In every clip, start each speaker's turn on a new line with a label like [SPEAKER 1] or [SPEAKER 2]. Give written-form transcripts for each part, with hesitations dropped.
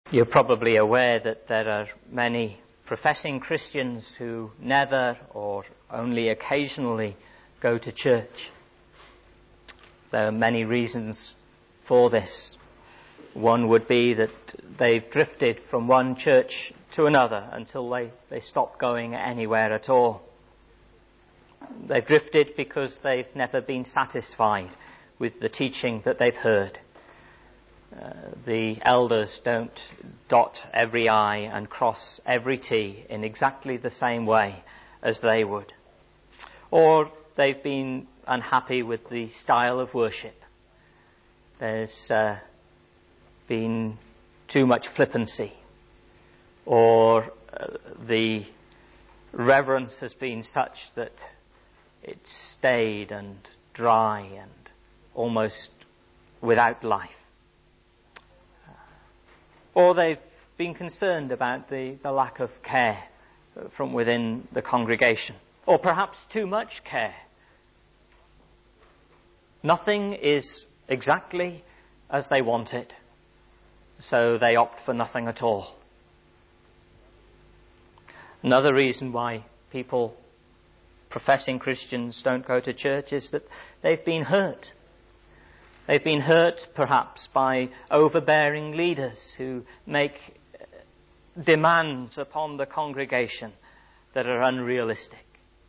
[SPEAKER 1] You're probably aware that there are many professing Christians who never or only occasionally go to church. There are many reasons for this. One would be that they've drifted from one church to another until they stop going anywhere at all. They've drifted because they've never been satisfied with the teaching that they've heard. The elders don't dot every I and cross every T in exactly the same way as they would. Or they've been unhappy with the style of worship. There's been too much flippancy, or the reverence has been such that it's staid and dry and almost without life. Or they've been concerned about the lack of care from within the congregation, or perhaps too much care. Nothing is exactly as they want it, so they opt for nothing at all. Another reason why people, professing Christians, don't go to church is that they've been hurt. They've been hurt perhaps by overbearing leaders who make demands upon the congregation that are unrealistic.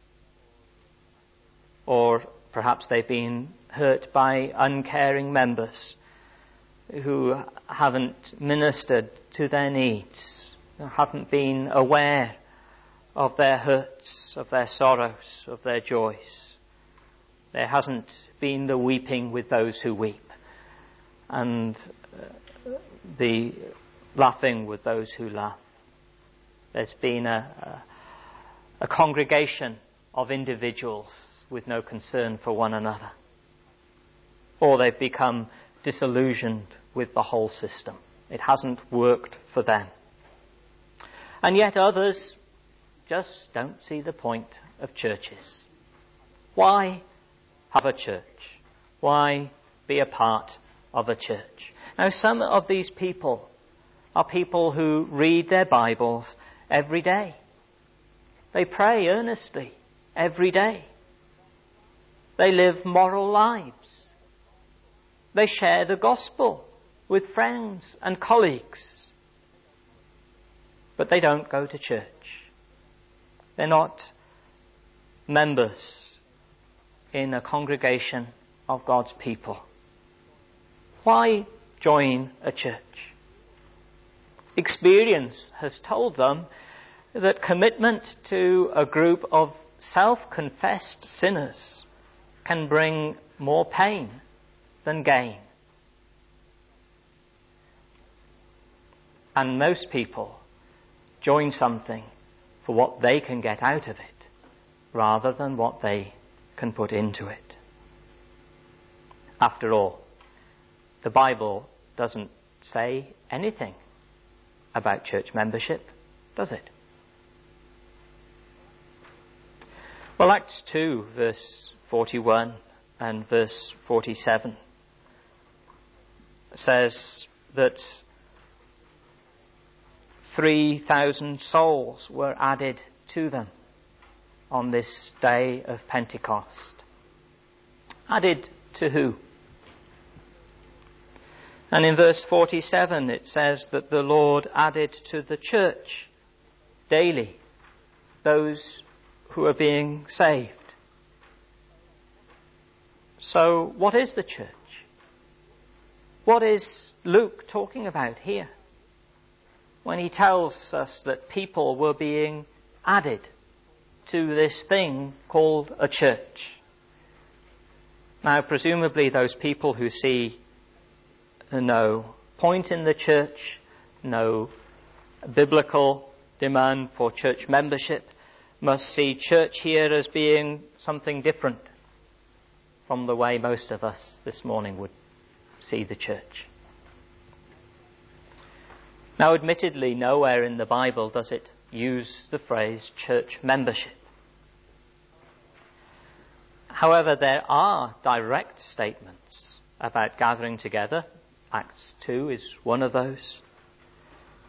[SPEAKER 1] Or perhaps they've been hurt by uncaring members who haven't ministered to their needs, haven't been aware of their hurts, of their sorrows, of their joys. There hasn't been the weeping with those who weep, and the laughing with those who laugh. There's been a congregation of individuals with no concern for one another. Or they've become disillusioned with the whole system. It hasn't worked for them. And yet others just don't see the point of churches. Why have a church? Why be a part of a church? Now, some of these people are people who read their Bibles every day. They pray earnestly every day. They live moral lives. They share the gospel with friends and colleagues. But they don't go to church. They're not members in a congregation of God's people. Why join a church? Experience has told them that commitment to a group of self-confessed sinners can bring more pain than gain. And most people join something for what they can get out of it rather than what they can put into it. After all, the Bible doesn't say anything about church membership, does it? Well, Acts 2, verse 41 and verse 47 says that 3,000 souls were added to them on this day of Pentecost. Added to who? And in verse 47 it says that the Lord added to the church daily those who are being saved. So what is the church? What is Luke talking about here when he tells us that people were being added to this thing called a church? Now, presumably those people who see no point in the church, no biblical demand for church membership, must see church here as being something different from the way most of us this morning would see the church. Now, admittedly, nowhere in the Bible does it use the phrase church membership. However, there are direct statements about gathering together. Acts 2 is one of those.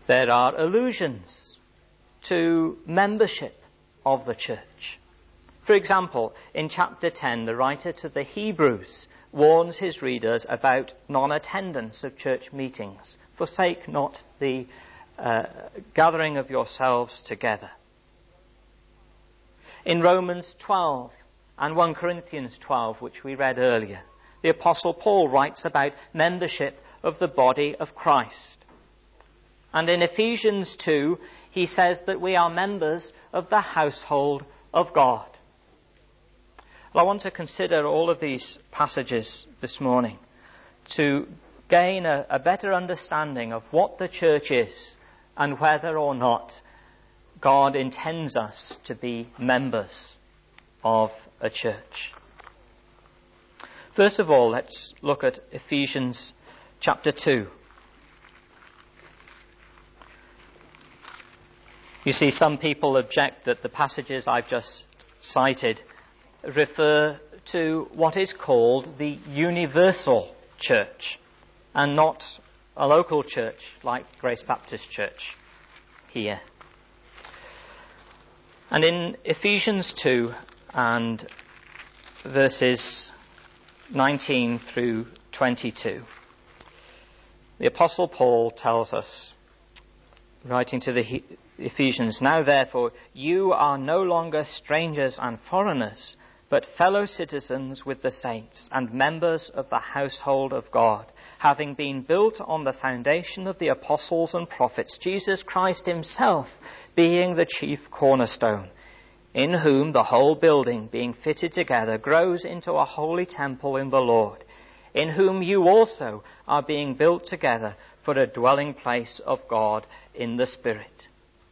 [SPEAKER 1] there are allusions to membership of the church. For example, in chapter 10, the writer to the Hebrews warns his readers about non-attendance of church meetings. Forsake not the gathering of yourselves together. In Romans 12 and 1 Corinthians 12, which we read earlier, the Apostle Paul writes about membership of the body of Christ. And in Ephesians 2, he says that we are members of the household of God. Well, I want to consider all of these passages this morning to gain a better understanding of what the church is and whether or not God intends us to be members of a church. First of all, let's look at Ephesians chapter 2. You see, some people object that the passages I've just cited refer to what is called the universal church and not a local church like Grace Baptist Church here. And in Ephesians 2 and verses 19 through 22, the Apostle Paul tells us, writing to the Ephesians, "Now therefore you are no longer strangers and foreigners, but fellow citizens with the saints and members of the household of God, having been built on the foundation of the apostles and prophets, Jesus Christ himself being the chief cornerstone, in whom the whole building, being fitted together, grows into a holy temple in the Lord, in whom you also are being built together for a dwelling place of God in the Spirit."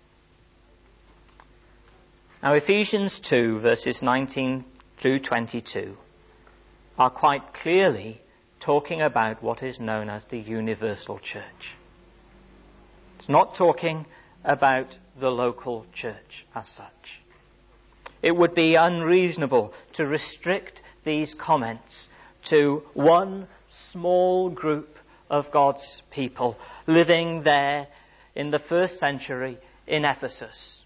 [SPEAKER 1] Now, Ephesians 2, verses 19 through 22 are quite clearly talking about what is known as the universal church. It's not talking about the local church as such. It would be unreasonable to restrict these comments to one small group of God's people living there in the first century in Ephesus.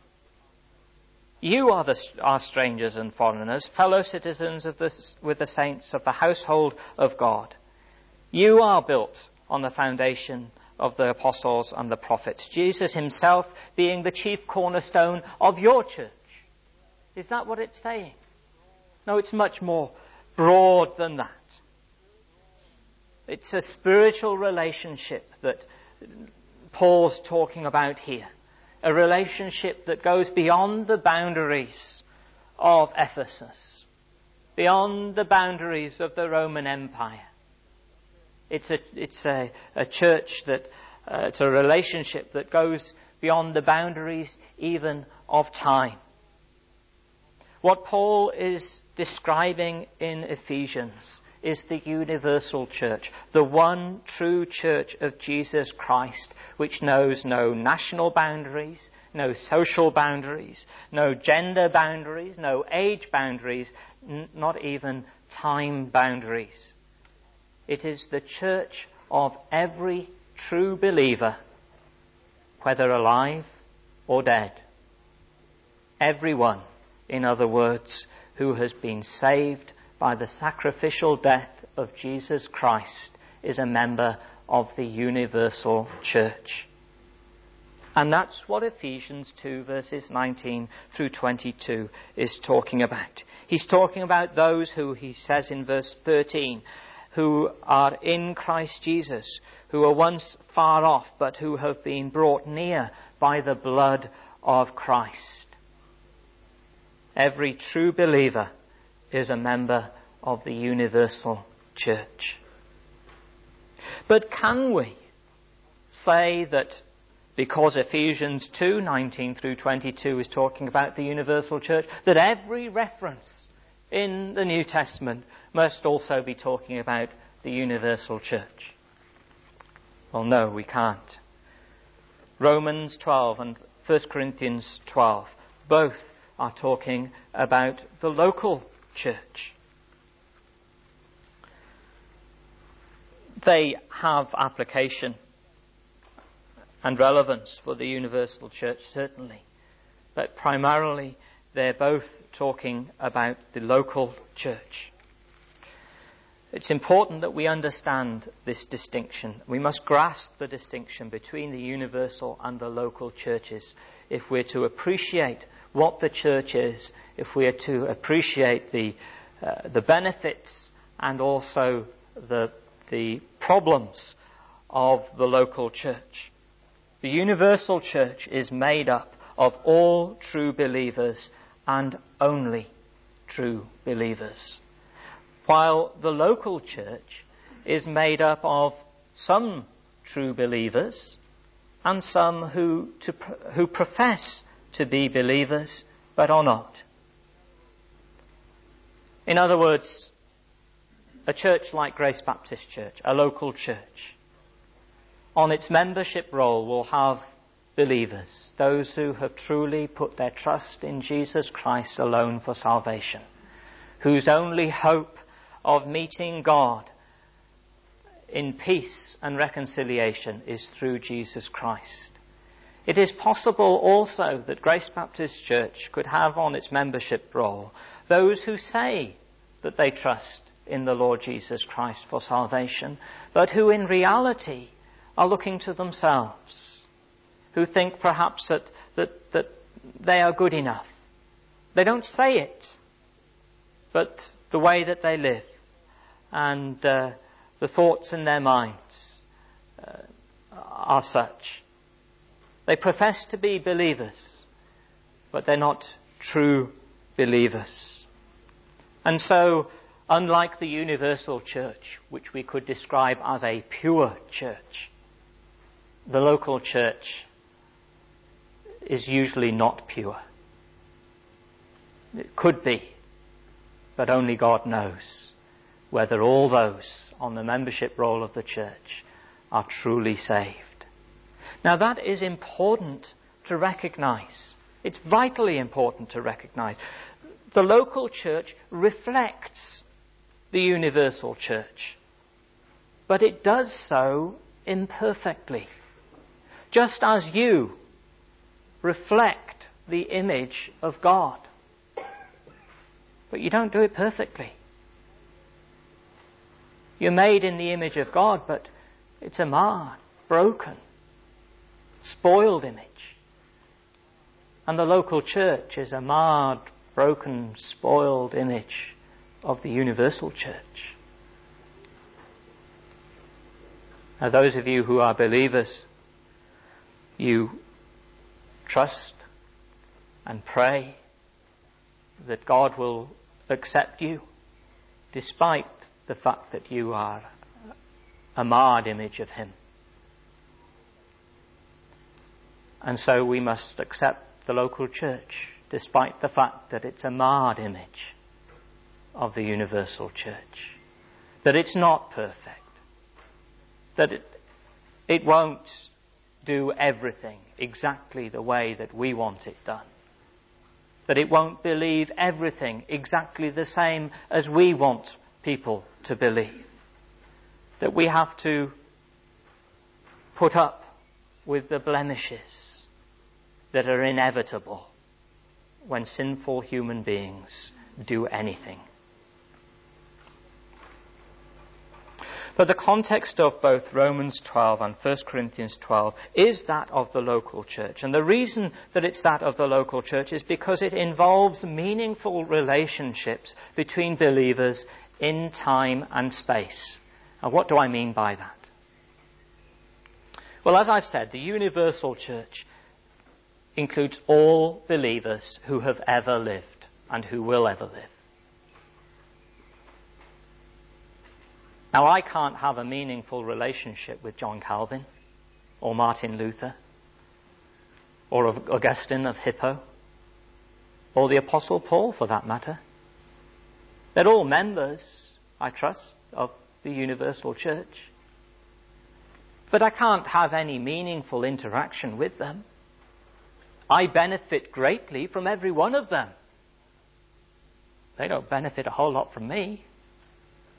[SPEAKER 1] You are strangers and foreigners, fellow citizens with the saints of the household of God. You are built on the foundation of the apostles and the prophets, Jesus himself being the chief cornerstone of your church. Is that what it's saying? No, it's much more broad than that. It's a spiritual relationship that Paul's talking about here. A relationship that goes beyond the boundaries of Ephesus, beyond the boundaries of the Roman Empire. It's a church that, it's a relationship that goes beyond the boundaries even of time. What Paul is describing in Ephesians is the universal church, the one true church of Jesus Christ, which knows no national boundaries, no social boundaries, no gender boundaries, no age boundaries, not even time boundaries. It is the church of every true believer, whether alive or dead. Everyone, in other words, who has been saved by the sacrificial death of Jesus Christ is a member of the universal church. And that's what Ephesians 2 verses 19 through 22 is talking about. He's talking about those who, he says in verse 13, who are in Christ Jesus, who were once far off, but who have been brought near by the blood of Christ. Every true believer is a member of the universal church. But can we say that because Ephesians 2, 19 through 22 is talking about the universal church, that every reference in the New Testament must also be talking about the universal church? Well, no, we can't. Romans 12 and 1 Corinthians 12 both are talking about the local church. They have application and relevance for the universal church, certainly. But primarily, they're both talking about the local church. It's important that we understand this distinction. We must grasp the distinction between the universal and the local churches if we're to appreciate what the church is, if we are to appreciate the benefits and also the problems of the local church. The universal church is made up of all true believers and only true believers, while the local church is made up of some true believers and some who profess to be believers but are not. In other words, a church like Grace Baptist Church, a local church, on its membership roll will have believers, those who have truly put their trust in Jesus Christ alone for salvation, whose only hope of meeting God in peace and reconciliation is through Jesus Christ. It is possible also that Grace Baptist Church could have on its membership roll those who say that they trust in the Lord Jesus Christ for salvation, but who in reality are looking to themselves, who think perhaps that they are good enough. They don't say it, but the way that they live and the thoughts in their minds are such. They profess to be believers, but they're not true believers. And so, unlike the universal church, which we could describe as a pure church, the local church is usually not pure. It could be, but only God knows whether all those on the membership roll of the church are truly saved. Now that is important to recognize. It's vitally important to recognize. The local church reflects the universal church, but it does so imperfectly. Just as you reflect the image of God, but you don't do it perfectly. You're made in the image of God, but it's a marred, broken, spoiled image. And the local church is a marred, broken, spoiled image of the universal church. Now, those of you who are believers, you trust and pray that God will accept you despite the fact that you are a marred image of Him. And so we must accept the local church despite the fact that it's a marred image of the universal church, that it's not perfect, that it won't do everything exactly the way that we want it done, that it won't believe everything exactly the same as we want people to believe, that we have to put up with the blemishes that are inevitable when sinful human beings do anything. But the context of both Romans 12 and 1 Corinthians 12 is that of the local church. And the reason that it's that of the local church is because it involves meaningful relationships between believers in time and space. Now, what do I mean by that? Well, as I've said, the universal church includes all believers who have ever lived and who will ever live. Now, I can't have a meaningful relationship with John Calvin or Martin Luther or Augustine of Hippo or the Apostle Paul, for that matter. They're all members, I trust, of the universal church. But I can't have any meaningful interaction with them. I benefit greatly from every one of them. They don't benefit a whole lot from me.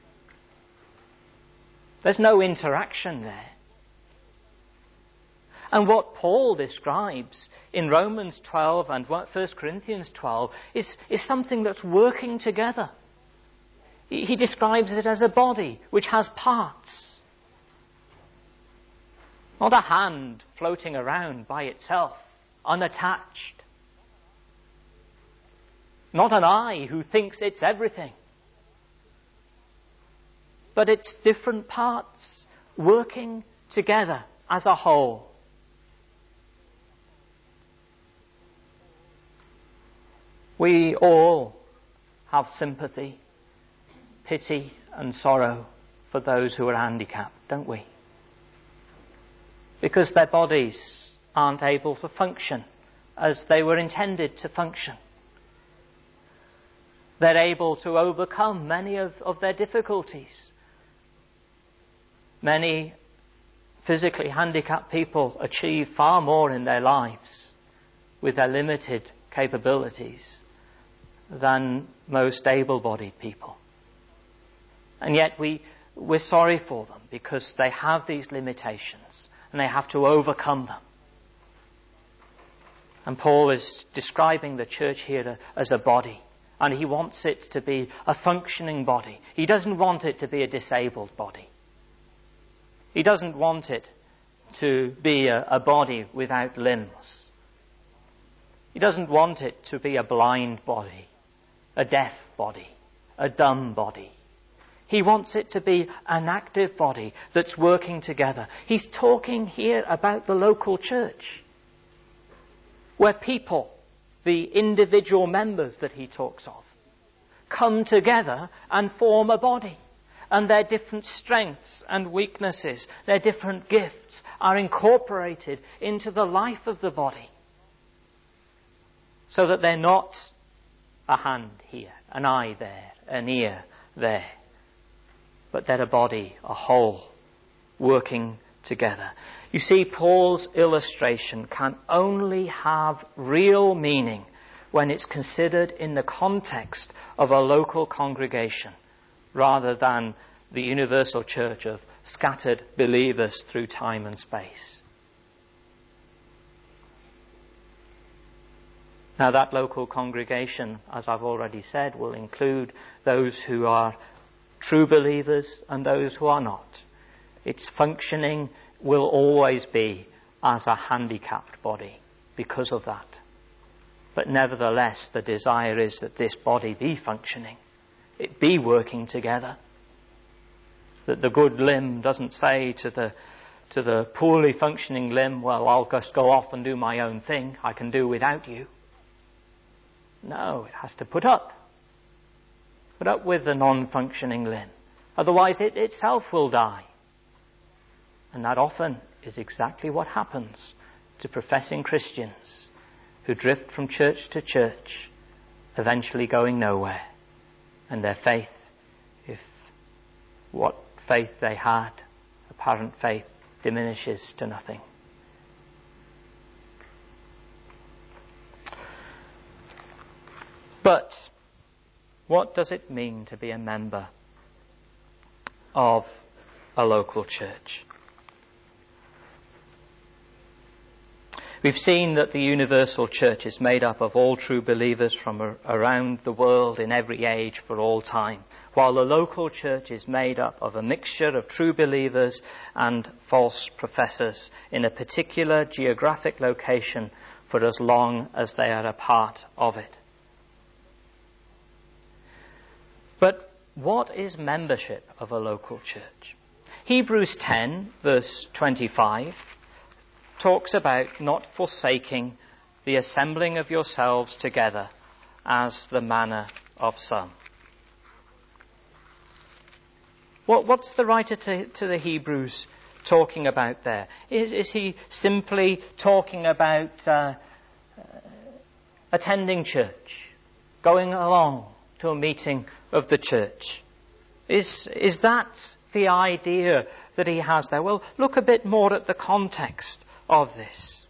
[SPEAKER 1] There's no interaction there. And what Paul describes in Romans 12 and 1 Corinthians 12 is something that's working together. He describes it as a body which has parts. Not a hand floating around by itself, unattached. Not an eye who thinks it's everything. But it's different parts working together as a whole. We all have sympathy, pity and sorrow for those who are handicapped, don't we? Because their bodies aren't able to function as they were intended to function. They're able to overcome many of their difficulties. Many physically handicapped people achieve far more in their lives with their limited capabilities than most able-bodied people. And yet we're sorry for them because they have these limitations and they have to overcome them. And Paul is describing the church here as a body, and he wants it to be a functioning body. He doesn't want it to be a disabled body. He doesn't want it to be a body without limbs. He doesn't want it to be a blind body, a deaf body, a dumb body. He wants it to be an active body that's working together. He's talking here about the local church, where people, the individual members that he talks of, come together and form a body. And their different strengths and weaknesses, their different gifts are incorporated into the life of the body. So that they're not a hand here, an eye there, an ear there. But they're a body, a whole, working together. You see, Paul's illustration can only have real meaning when it's considered in the context of a local congregation, rather than the universal church of scattered believers through time and space. Now, that local congregation, as I've already said, will include those who are true believers and those who are not. Its functioning will always be as a handicapped body because of that. But nevertheless, the desire is that this body be functioning. It be working together. That the good limb doesn't say to the poorly functioning limb, well, I'll just go off and do my own thing. I can do without you. No, it has to put up with the non-functioning limb. Otherwise it itself will die. And that often is exactly what happens to professing Christians who drift from church to church, eventually going nowhere. And their faith, if what faith they had, apparent faith, diminishes to nothing. But what does it mean to be a member of a local church? We've seen that the universal church is made up of all true believers from around the world in every age for all time, while the local church is made up of a mixture of true believers and false professors in a particular geographic location for as long as they are a part of it. But what is membership of a local church? Hebrews 10, verse 25, talks about not forsaking the assembling of yourselves together as the manner of some. What's the writer to the Hebrews talking about there? Is he simply talking about attending church, going along to a meeting of the church? Is that the idea that he has there? Well, look a bit more at the context of this.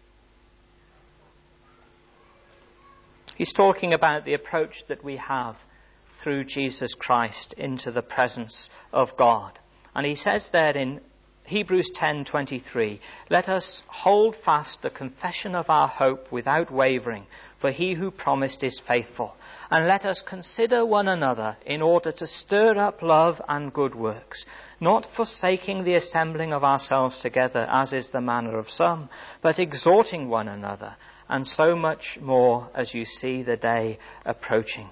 [SPEAKER 1] He's talking about the approach that we have through Jesus Christ into the presence of God. And he says there in Hebrews 10:23, let us hold fast the confession of our hope without wavering, for he who promised is faithful. And let us consider one another in order to stir up love and good works, not forsaking the assembling of ourselves together, as is the manner of some, but exhorting one another, and so much more as you see the day approaching.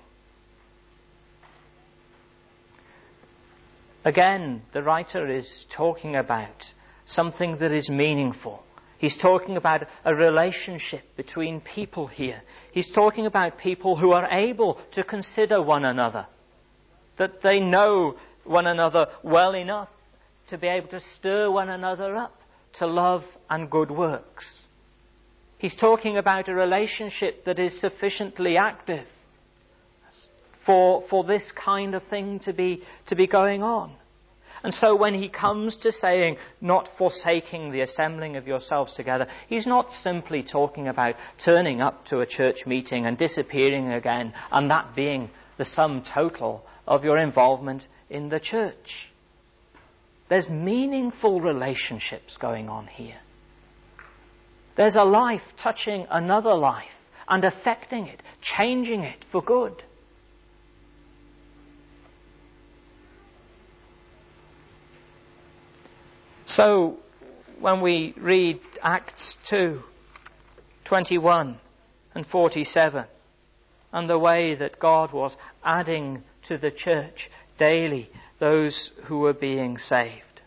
[SPEAKER 1] Again, the writer is talking about something that is meaningful. He's talking about a relationship between people here. He's talking about people who are able to consider one another, that they know one another well enough to be able to stir one another up to love and good works. He's talking about a relationship that is sufficiently active for this kind of thing to be going on. And so when he comes to saying, not forsaking the assembling of yourselves together, he's not simply talking about turning up to a church meeting and disappearing again, and that being the sum total of your involvement in the church. There's meaningful relationships going on here. There's a life touching another life and affecting it, changing it for good. So, when we read Acts 2:21 and 47, and the way that God was adding to the church daily those who were being saved.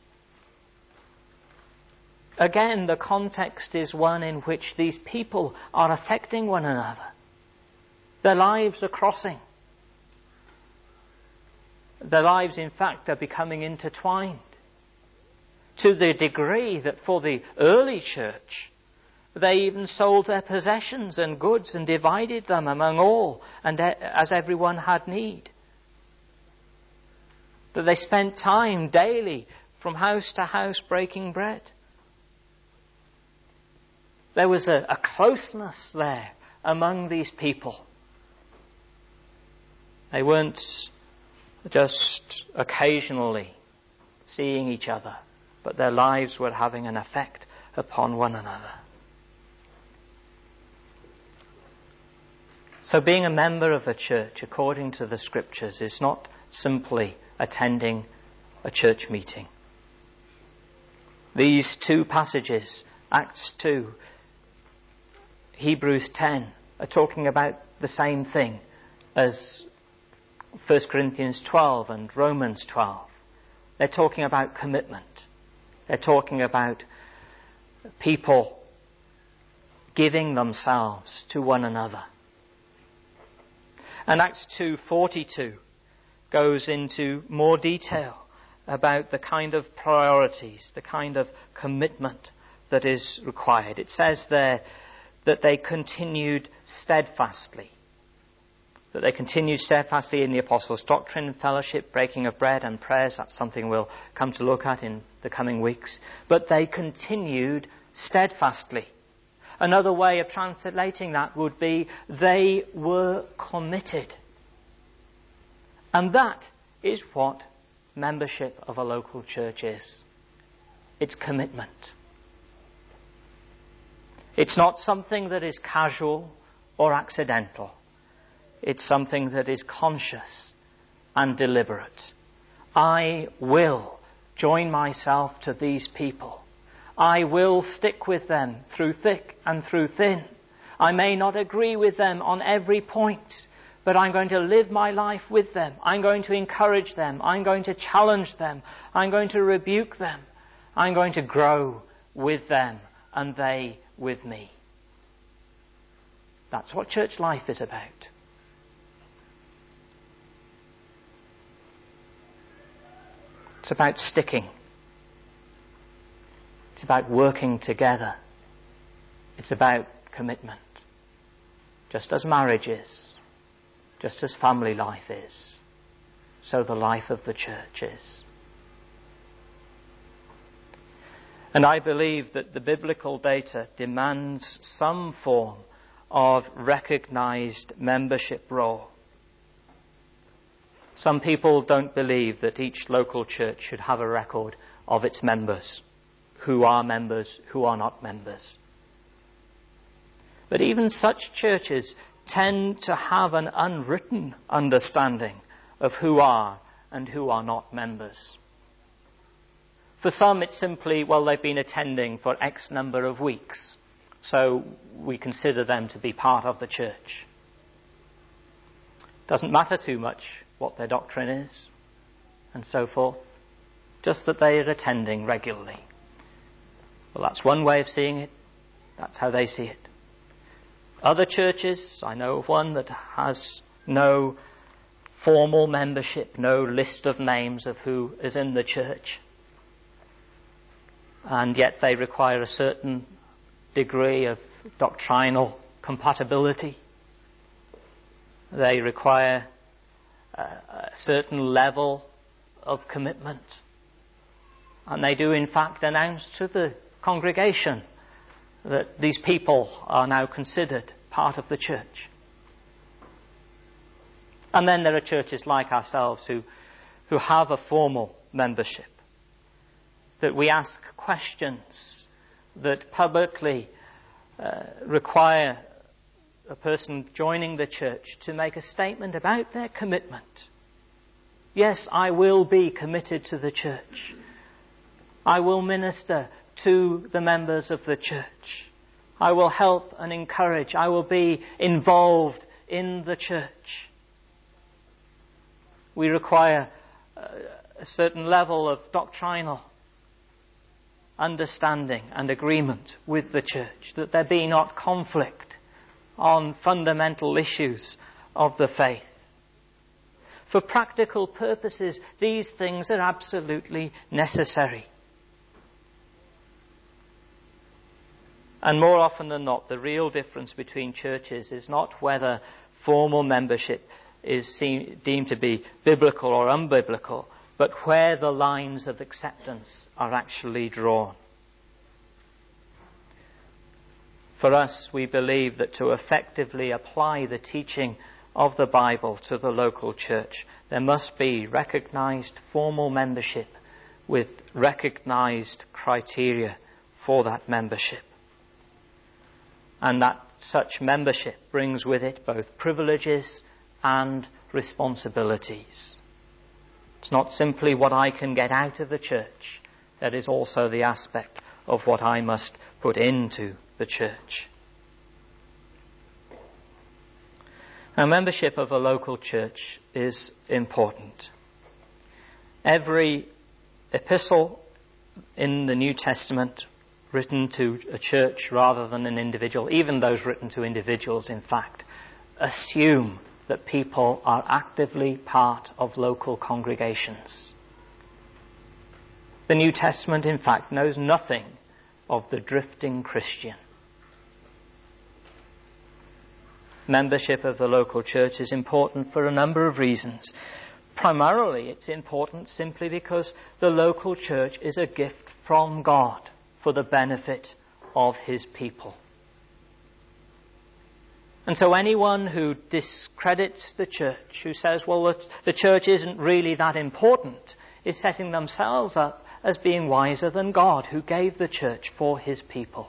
[SPEAKER 1] Again, the context is one in which these people are affecting one another. Their lives are crossing. Their lives, in fact, are becoming intertwined, to the degree that for the early church, they even sold their possessions and goods and divided them among all, and as everyone had need. That they spent time daily from house to house breaking bread. There was a closeness there among these people. They weren't just occasionally seeing each other, but their lives were having an effect upon one another. So being a member of a church, according to the Scriptures, is not simply attending a church meeting. These two passages, Acts 2, Hebrews 10, are talking about the same thing as 1 Corinthians 12 and Romans 12. They're talking about commitment. They're talking about people giving themselves to one another. And Acts 2:42 goes into more detail about the kind of priorities, the kind of commitment that is required. It says there that they continued steadfastly. That they continued steadfastly in the apostles' doctrine, fellowship, breaking of bread and prayers. That's something we'll come to look at in the coming weeks. But they continued steadfastly. Another way of translating that would be they were committed. And that is what membership of a local church is. It's commitment. It's not something that is casual or accidental. It's something that is conscious and deliberate. I will join myself to these people. I will stick with them through thick and through thin. I may not agree with them on every point, but I'm going to live my life with them. I'm going to encourage them. I'm going to challenge them. I'm going to rebuke them. I'm going to grow with them and they with me. That's what church life is about. It's about sticking. It's about working together. It's about commitment. Just as marriage is, just as family life is, so the life of the church is. And I believe that the biblical data demands some form of recognized membership role. Some people don't believe that each local church should have a record of its members. who are members, who are not members. But even such churches tend to have an unwritten understanding of who are and who are not members. For some, it's simply, well, they've been attending for X number of weeks, so we consider them to be part of the church. Doesn't matter too much what their doctrine is, and so forth, just that they are attending regularly. Well, that's one way of seeing it. That's how they see it. Other churches, I know of one that has no formal membership, no list of names of who is in the church. And yet they require a certain degree of doctrinal compatibility. They require a certain level of commitment. And they do in fact announce to the congregation that these people are now considered part of the church. And then there are churches like ourselves who have a formal membership, that we ask questions that publicly require a person joining the church to make a statement about their commitment. Yes, I will be committed to the church. I will minister to the members of the church. I will help and encourage. I will be involved in the church. We require a certain level of doctrinal understanding and agreement with the church, that there be not conflict on fundamental issues of the faith. For practical purposes, these things are absolutely necessary. And more often than not, the real difference between churches is not whether formal membership is deemed to be biblical or unbiblical, but where the lines of acceptance are actually drawn. For us, we believe that to effectively apply the teaching of the Bible to the local church, there must be recognized formal membership with recognized criteria for that membership. And that such membership brings with it both privileges and responsibilities. It's not simply what I can get out of the church. There is also the aspect of what I must put into the church. Now, membership of a local church is important. Every epistle in the New Testament written to a church rather than an individual, even those written to individuals, in fact, assume that people are actively part of local congregations. The New Testament, in fact, knows nothing of the drifting Christian. Membership of the local church is important for a number of reasons. Primarily, it's important simply because the local church is a gift from God for the benefit of His people. And so anyone who discredits the church, who says, well, the church isn't really that important, is setting themselves up as being wiser than God, who gave the church for His people.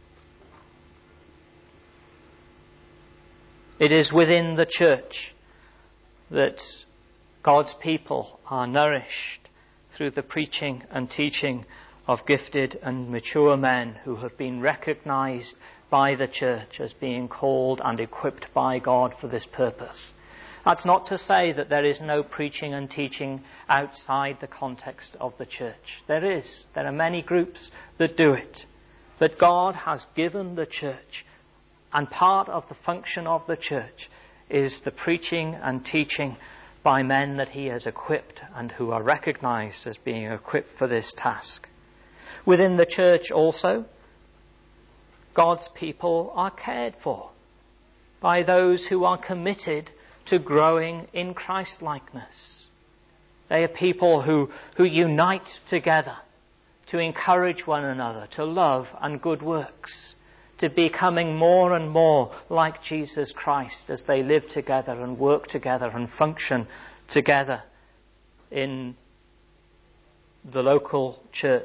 [SPEAKER 1] It is within the church that God's people are nourished through the preaching and teaching of gifted and mature men who have been recognized by the church as being called and equipped by God for this purpose. That's not to say that there is no preaching and teaching outside the context of the church. There is. There are many groups that do it. But God has given the church, and part of the function of the church is the preaching and teaching by men that He has equipped and who are recognized as being equipped for this task. Within the church also, God's people are cared for by those who are committed to growing in Christ-likeness. They are people who unite together to encourage one another to love and good works, to becoming more and more like Jesus Christ as they live together and work together and function together in the local church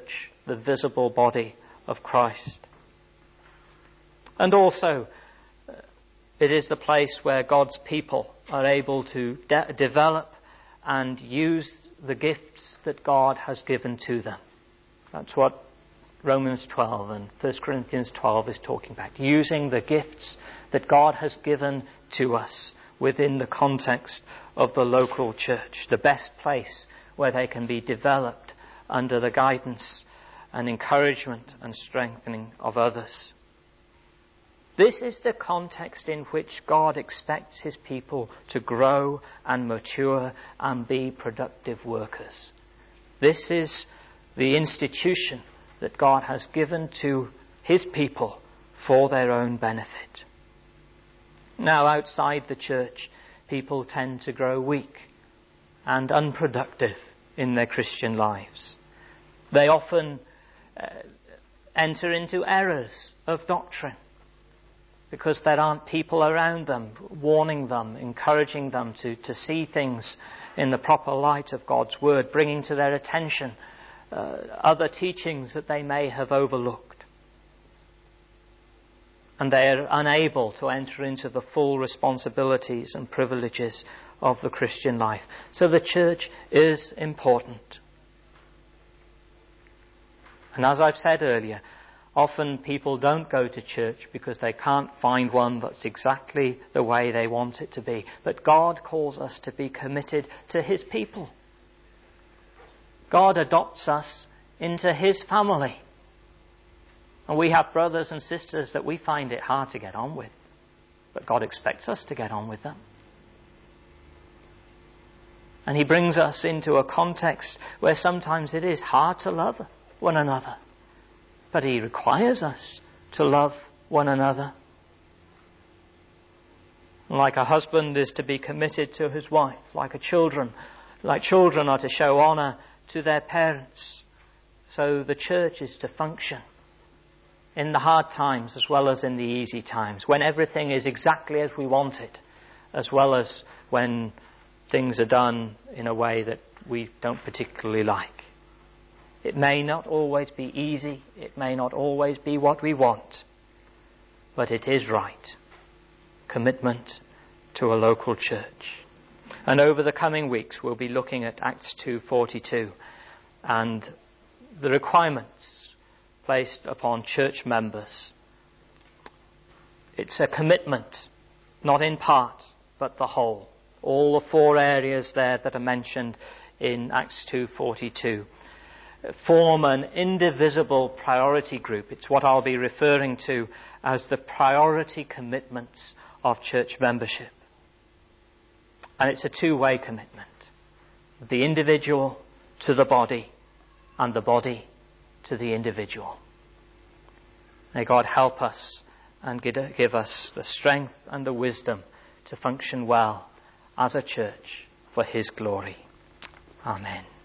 [SPEAKER 1] the visible body of Christ. And also, it is the place where God's people are able to develop and use the gifts that God has given to them. That's what Romans 12 and 1 Corinthians 12 is talking about. Using the gifts that God has given to us within the context of the local church. The best place where they can be developed under the guidance and encouragement and strengthening of others. This is the context in which God expects his people to grow and mature and be productive workers. This is the institution that God has given to his people for their own benefit. Now, outside the church, people tend to grow weak and unproductive in their Christian lives. They often enter into errors of doctrine because there aren't people around them warning them, encouraging them to see things in the proper light of God's Word, bringing to their attention other teachings that they may have overlooked. And they are unable to enter into the full responsibilities and privileges of the Christian life. So the church is important. And as I've said earlier, often people don't go to church because they can't find one that's exactly the way they want it to be. But God calls us to be committed to his people. God adopts us into his family. And we have brothers and sisters that we find it hard to get on with. But God expects us to get on with them. And he brings us into a context where sometimes it is hard to love one another. But he requires us to love one another. Like a husband is to be committed to his wife, like children are to show honour to their parents. So the church is to function in the hard times as well as in the easy times, when everything is exactly as we want it, as well as when things are done in a way that we don't particularly like. It may not always be easy, it may not always be what we want, but it is right. Commitment to a local church. And over the coming weeks we'll be looking at Acts 2:42 and the requirements placed upon church members. It's a commitment, not in part, but the whole. All the 4 areas there that are mentioned in Acts 2:42 form an indivisible priority group. It's what I'll be referring to as the priority commitments of church membership. And it's a two-way commitment. The individual to the body and the body to the individual. May God help us and give us the strength and the wisdom to function well as a church for his glory. Amen.